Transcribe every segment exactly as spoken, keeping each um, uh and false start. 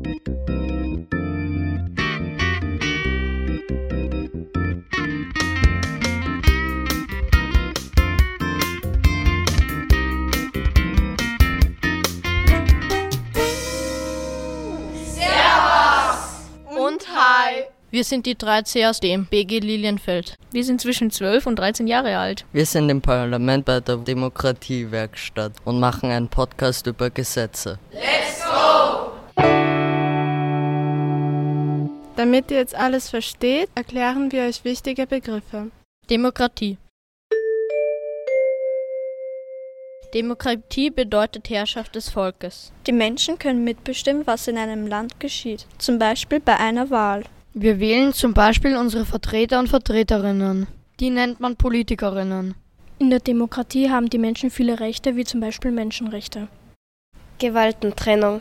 Und hi! Wir sind die drei C aus dem B G Lilienfeld. Wir sind zwischen zwölf und dreizehn Jahre alt. Wir sind im Parlament bei der Demokratiewerkstatt und machen einen Podcast über Gesetze. Let's go! Damit ihr jetzt alles versteht, erklären wir euch wichtige Begriffe. Demokratie. Demokratie bedeutet Herrschaft des Volkes. Die Menschen können mitbestimmen, was in einem Land geschieht, zum Beispiel bei einer Wahl. Wir wählen zum Beispiel unsere Vertreter und Vertreterinnen. Die nennt man Politikerinnen. In der Demokratie haben die Menschen viele Rechte, wie zum Beispiel Menschenrechte. Gewaltentrennung.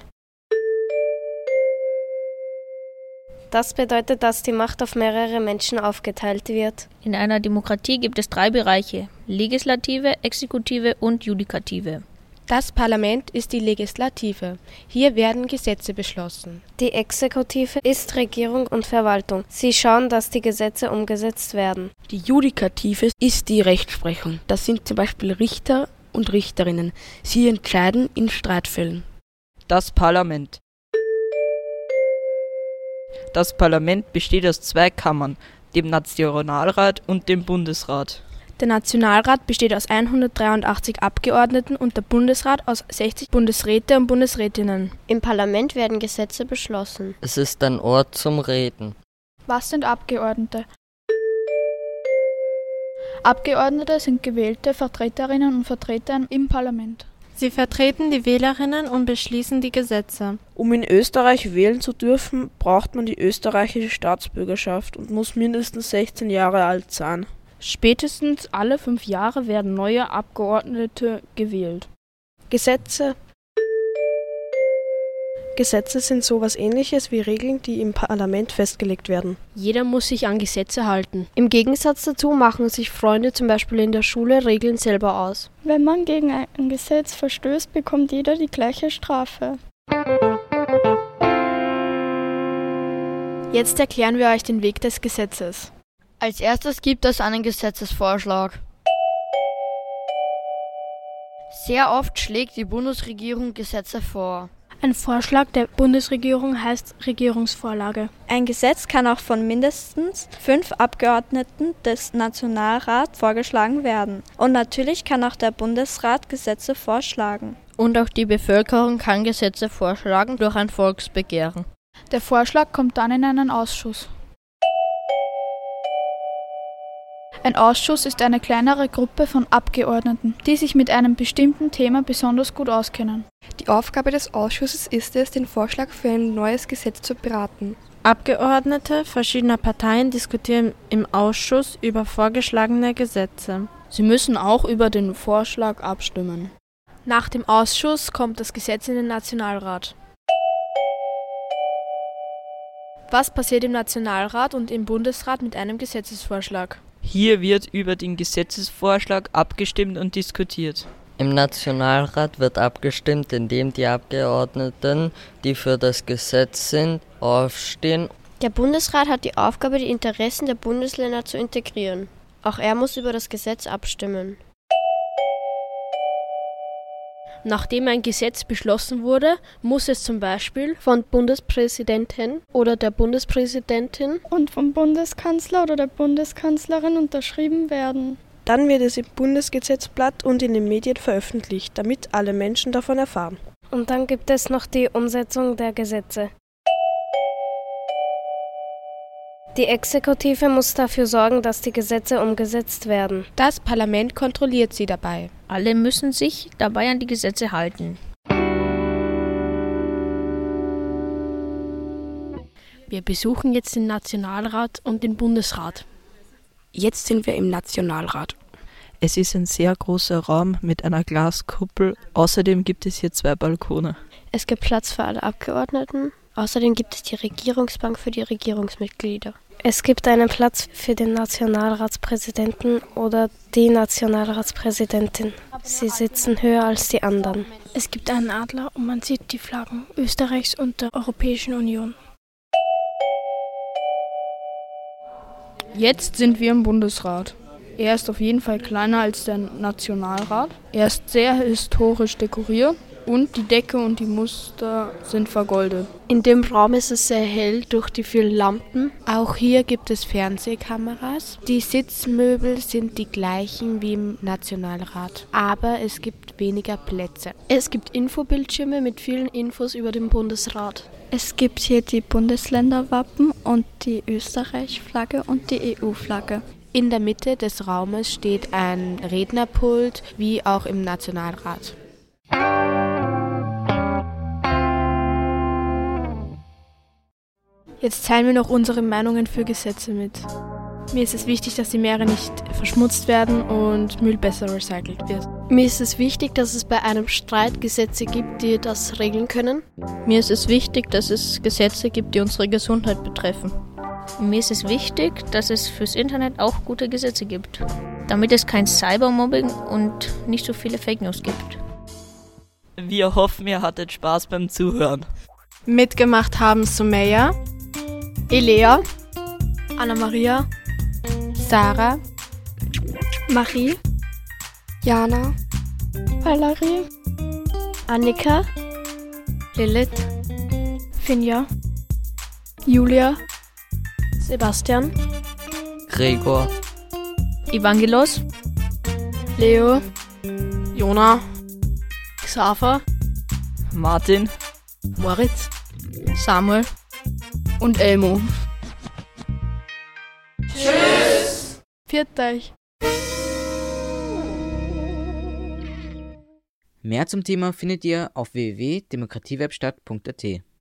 Das bedeutet, dass die Macht auf mehrere Menschen aufgeteilt wird. In einer Demokratie gibt es drei Bereiche: Legislative, Exekutive und Judikative. Das Parlament ist die Legislative. Hier werden Gesetze beschlossen. Die Exekutive ist Regierung und Verwaltung. Sie schauen, dass die Gesetze umgesetzt werden. Die Judikative ist die Rechtsprechung. Das sind zum Beispiel Richter und Richterinnen. Sie entscheiden in Streitfällen. Das Parlament. Das Parlament besteht aus zwei Kammern, dem Nationalrat und dem Bundesrat. Der Nationalrat besteht aus hundertdreiundachtzig Abgeordneten und der Bundesrat aus sechzig Bundesräte und Bundesrätinnen. Im Parlament werden Gesetze beschlossen. Es ist ein Ort zum Reden. Was sind Abgeordnete? Abgeordnete sind gewählte Vertreterinnen und Vertreter im Parlament. Sie vertreten die Wählerinnen und beschließen die Gesetze. Um in Österreich wählen zu dürfen, braucht man die österreichische Staatsbürgerschaft und muss mindestens sechzehn Jahre alt sein. Spätestens alle fünf Jahre werden neue Abgeordnete gewählt. Gesetze. Gesetze sind sowas Ähnliches wie Regeln, die im Parlament festgelegt werden. Jeder muss sich an Gesetze halten. Im Gegensatz dazu machen sich Freunde zum Beispiel in der Schule Regeln selber aus. Wenn man gegen ein Gesetz verstößt, bekommt jeder die gleiche Strafe. Jetzt erklären wir euch den Weg des Gesetzes. Als erstes gibt es einen Gesetzesvorschlag. Sehr oft schlägt die Bundesregierung Gesetze vor. Ein Vorschlag der Bundesregierung heißt Regierungsvorlage. Ein Gesetz kann auch von mindestens fünf Abgeordneten des Nationalrats vorgeschlagen werden. Und natürlich kann auch der Bundesrat Gesetze vorschlagen. Und auch die Bevölkerung kann Gesetze vorschlagen durch ein Volksbegehren. Der Vorschlag kommt dann in einen Ausschuss. Ein Ausschuss ist eine kleinere Gruppe von Abgeordneten, die sich mit einem bestimmten Thema besonders gut auskennen. Die Aufgabe des Ausschusses ist es, den Vorschlag für ein neues Gesetz zu beraten. Abgeordnete verschiedener Parteien diskutieren im Ausschuss über vorgeschlagene Gesetze. Sie müssen auch über den Vorschlag abstimmen. Nach dem Ausschuss kommt das Gesetz in den Nationalrat. Was passiert im Nationalrat und im Bundesrat mit einem Gesetzesvorschlag? Hier wird über den Gesetzesvorschlag abgestimmt und diskutiert. Im Nationalrat wird abgestimmt, indem die Abgeordneten, die für das Gesetz sind, aufstehen. Der Bundesrat hat die Aufgabe, die Interessen der Bundesländer zu integrieren. Auch er muss über das Gesetz abstimmen. Nachdem ein Gesetz beschlossen wurde, muss es zum Beispiel von Bundespräsidenten oder der Bundespräsidentin und vom Bundeskanzler oder der Bundeskanzlerin unterschrieben werden. Dann wird es im Bundesgesetzblatt und in den Medien veröffentlicht, damit alle Menschen davon erfahren. Und dann gibt es noch die Umsetzung der Gesetze. Die Exekutive muss dafür sorgen, dass die Gesetze umgesetzt werden. Das Parlament kontrolliert sie dabei. Alle müssen sich dabei an die Gesetze halten. Wir besuchen jetzt den Nationalrat und den Bundesrat. Jetzt sind wir im Nationalrat. Es ist ein sehr großer Raum mit einer Glaskuppel. Außerdem gibt es hier zwei Balkone. Es gibt Platz für alle Abgeordneten. Außerdem gibt es die Regierungsbank für die Regierungsmitglieder. Es gibt einen Platz für den Nationalratspräsidenten oder die Nationalratspräsidentin. Sie sitzen höher als die anderen. Es gibt einen Adler und man sieht die Flaggen Österreichs und der Europäischen Union. Jetzt sind wir im Bundesrat. Er ist auf jeden Fall kleiner als der Nationalrat. Er ist sehr historisch dekoriert und die Decke und die Muster sind vergoldet. In dem Raum ist es sehr hell durch die vielen Lampen. Auch hier gibt es Fernsehkameras. Die Sitzmöbel sind die gleichen wie im Nationalrat, aber es gibt weniger Plätze. Es gibt Infobildschirme mit vielen Infos über den Bundesrat. Es gibt hier die Bundesländerwappen und die Österreich-Flagge und die E U-Flagge. In der Mitte des Raumes steht ein Rednerpult, wie auch im Nationalrat. Jetzt teilen wir noch unsere Meinungen für Gesetze mit. Mir ist es wichtig, dass die Meere nicht verschmutzt werden und Müll besser recycelt wird. Mir ist es wichtig, dass es bei einem Streit Gesetze gibt, die das regeln können. Mir ist es wichtig, dass es Gesetze gibt, die unsere Gesundheit betreffen. Mir ist es wichtig, dass es fürs Internet auch gute Gesetze gibt, damit es kein Cybermobbing und nicht so viele Fake News gibt. Wir hoffen, ihr hattet Spaß beim Zuhören. Mitgemacht haben Sumeya, Elea, Anna-Maria, Sarah, Marie, Jana, Valerie, Annika, Lilith, Finja, Julia, Sebastian, Gregor, Evangelos, Leo, Jona, Xaver, Martin, Moritz, Samuel und Elmo. Tschüss! Pfiat euch! Mehr zum Thema findet ihr auf w w w punkt demokratiewerkstatt punkt a t.